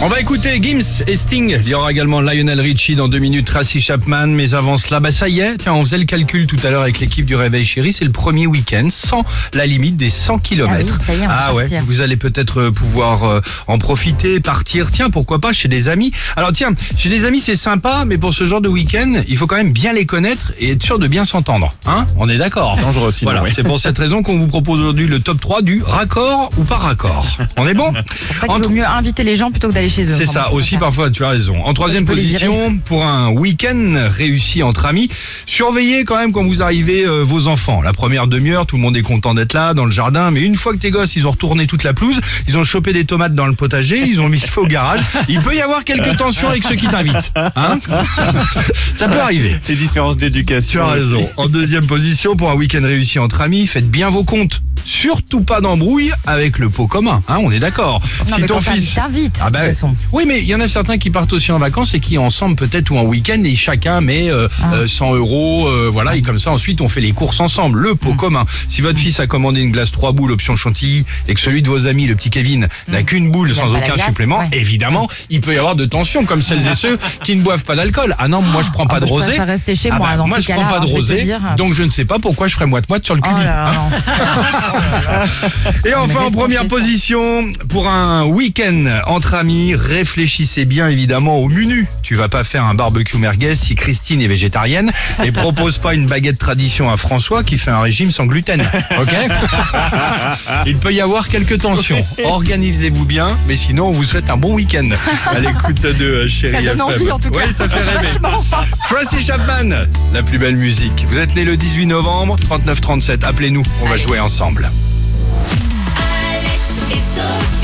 On va écouter Gims et Sting. Il y aura également Lionel Richie dans 2 minutes, Tracy Chapman. Mais avant cela, ça y est. Tiens, on faisait le calcul tout à l'heure avec l'équipe du Réveil Chéri. C'est le premier week-end sans la limite des 100 km. Ah oui, ça y est, on va partir. Vous allez peut-être pouvoir en profiter, partir. Tiens, pourquoi pas chez des amis. Alors tiens, chez des amis c'est sympa, mais pour ce genre de week-end, il faut quand même bien les connaître et être sûr de bien s'entendre. Hein ? On est d'accord ? Dangereux sinon, Voilà, oui. c'est pour cette raison qu'on vous propose aujourd'hui le top 3 du raccord ou pas raccord. On est bon ? C'est pour ça qu'il vaut mieux inviter les gens plutôt que d'aller chez eux. C'est ça aussi, parfois tu as raison. En troisième peux les position, pour un week-end réussi entre amis, surveillez quand même quand vous arrivez vos enfants. La première demi-heure, tout le monde est content d'être là, dans le jardin, mais une fois que tes gosses, ils ont retourné toute la pelouse, ils ont chopé des tomates dans le potager, ils ont mis le feu au garage, il peut y avoir quelques tensions avec ceux qui t'invitent. Hein ? Ça peut arriver. Les différences d'éducation. Tu as raison. aussi. En deuxième position, pour un week-end réussi entre amis, faites bien vos comptes. Surtout pas d'embrouille avec le pot commun, hein, on est d'accord. Non, mais quand t'invites, de toute façon. Oui, mais il y en a certains qui partent aussi en vacances et qui ensemble peut-être ou en week-end et chacun met 100 €, voilà, et comme ça ensuite on fait les courses ensemble, le pot commun. Si votre fils a commandé une glace 3 boules option chantilly et que celui de vos amis, le petit Kevin, n'a qu'une boule sans pas la aucun glace, supplément, évidemment, il peut y avoir de tensions comme celles et ceux qui ne boivent pas d'alcool. Ah non, moi je prends pas de Je rosé. préfère rester chez moi, dans moi ces je prends cas-là, pas de je vais te rosé, dire. donc je ne sais pas pourquoi je ferais moite-moite sur le cubi. Oh là hein. là, Et enfin, en laisse première tomber ça. position, pour un week-end entre amis, réfléchissez bien évidemment au menu. Tu vas pas faire un barbecue merguez si Christine est végétarienne et propose pas une baguette tradition à François qui fait un régime sans gluten. Ok ? Il peut y avoir quelques tensions. Organisez-vous bien, mais sinon on vous souhaite un bon week-end à l'écoute de Chéri Ça donne FM. envie en tout cas. Oui, ça fait rêver. Vachement. Tracy Chapman, la plus belle musique. Vous êtes né le 18 novembre, 39 37. Appelez-nous, on va jouer ensemble. Alex et Sophie.